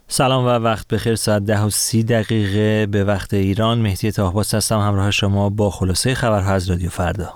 سلام و وقت بخیر. ساعت 10:30 به وقت ایران. مهدی طاهباس هستم همراه شما با خلاصه خبرها از رادیو فردا.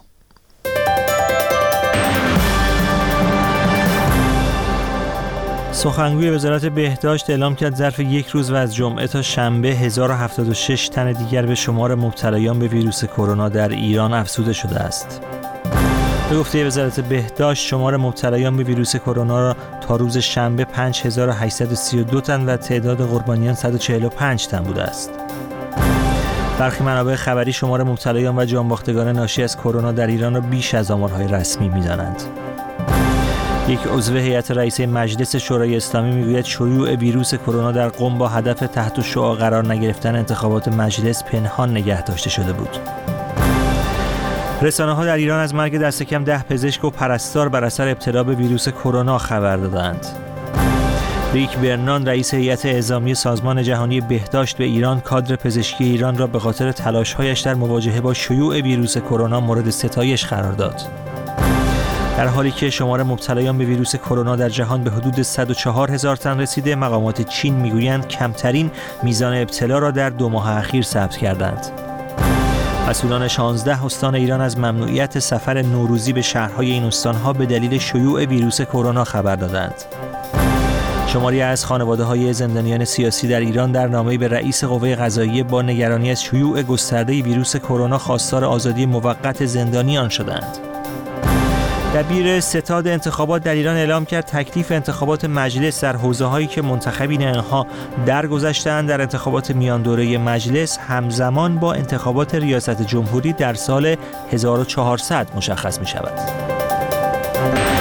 سخنگوی وزارت بهداشت اعلام کرد ظرف یک روز و از جمعه تا شنبه 1076 تن دیگر به شمار مبتلایان به ویروس کرونا در ایران افزوده شده است. به گفته وزارت بهداشت شمار مبتلایان به ویروس کرونا را تا روز شنبه 5832 تن و تعداد قربانیان 145 تن بوده است. برخی منابع خبری شمار مبتلایان و جانباختگان ناشی از کرونا در ایران را بیش از آمارهای رسمی می‌دانند. یک عضو هیئت رئیسه مجلس شورای اسلامی میگوید شیوع ویروس کرونا در قم با هدف تحت شعاع قرار نگرفتن انتخابات مجلس پنهان نگه داشته شده بود. رسانه‌ها در ایران از مرگ دست کم 10 پزشک و پرستار بر اثر ابتلا به ویروس کرونا خبر دادند. ریک برنان رئیس هیئت اعزامی سازمان جهانی بهداشت به ایران کادر پزشکی ایران را به خاطر تلاش‌هایش در مواجهه با شیوع ویروس کرونا مورد ستایش قرار داد. در حالی که شمار مبتلایان به ویروس کرونا در جهان به حدود 104,000 تن رسیده، مقامات چین میگویند کمترین میزان ابتلا را در 2 ماه اخیر ثبت کردند. مسئولان 16 استان ایران از ممنوعیت سفر نوروزی به شهرهای این استانها به دلیل شیوع ویروس کرونا خبر دادند. شماری از خانواده‌های زندانیان سیاسی در ایران در نامه‌ای به رئیس قوه قضاییه با نگرانی از شیوع گسترده ویروس کرونا خواستار آزادی موقت زندانیان شدند. دبیر ستاد انتخابات در ایران اعلام کرد تکلیف انتخابات مجلس در حوزه‌هایی که منتخبین آنها درگذشته‌اند در انتخابات میان دوره مجلس همزمان با انتخابات ریاست جمهوری در سال 1400 مشخص می‌شود.